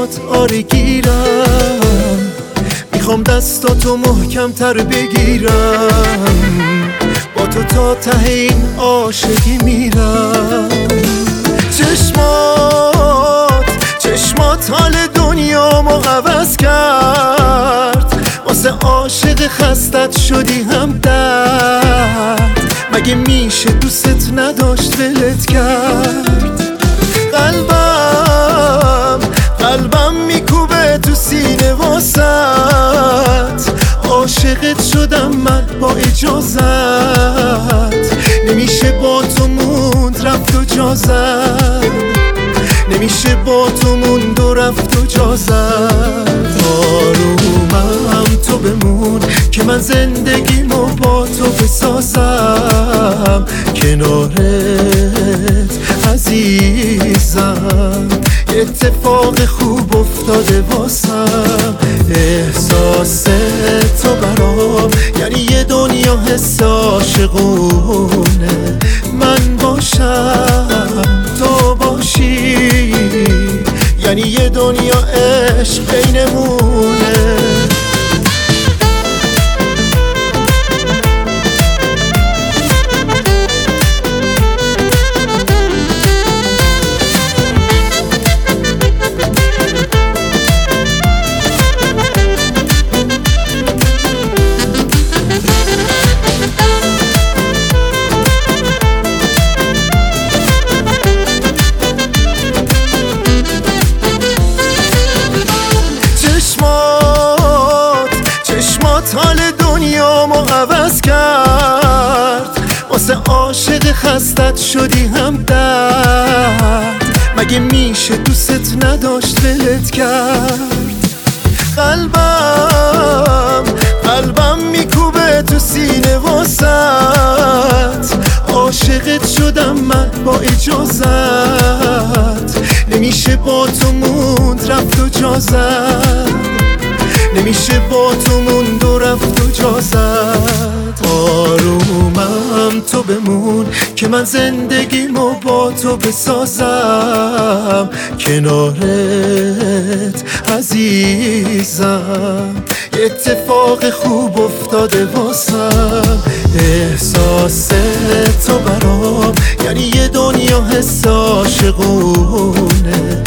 چشمات آره گیرم، میخوام دستاتو محکم تر بگیرم، با تو تا ته این عاشقی میرم. چشمات حال دنیامو عوض کرد، واسه عاشق خستت شدی هم درد، مگه میشه دوست نداشت ولت کرد؟ قلبم میکوبه تو سینه واسط، عاشقت شدم من با اجازت، نمیشه با تو موند رفت و جازت، نمیشه با تو موند و رفت و جازت. آرومم تو بمون که من زندگیمو با تو بسازم، کنارت عزیزم اتفاق خوب افتاده واسم. احساس تو برام یعنی یه دنیا حس عاشقونه، من باشم تو باشی یعنی یه دنیا عشق بینمونه. حال دنیامو عوض کرد، واسه عاشق خستت شدی هم درد، مگه میشه دوست نداشت ولت کرد؟ قلبم میکوبه تو سینه واسط، عاشقت شدم من با اجازت، نمیشه با تو موند رفت و جازت، نمیشه با تو موند و رفت و جازت. آرومم تو بمون که من زندگیمو با تو بسازم، کنارت عزیزم اتفاق خوب افتاده واسم. احساس تو برام یعنی یه دنیا حس عاشقونه،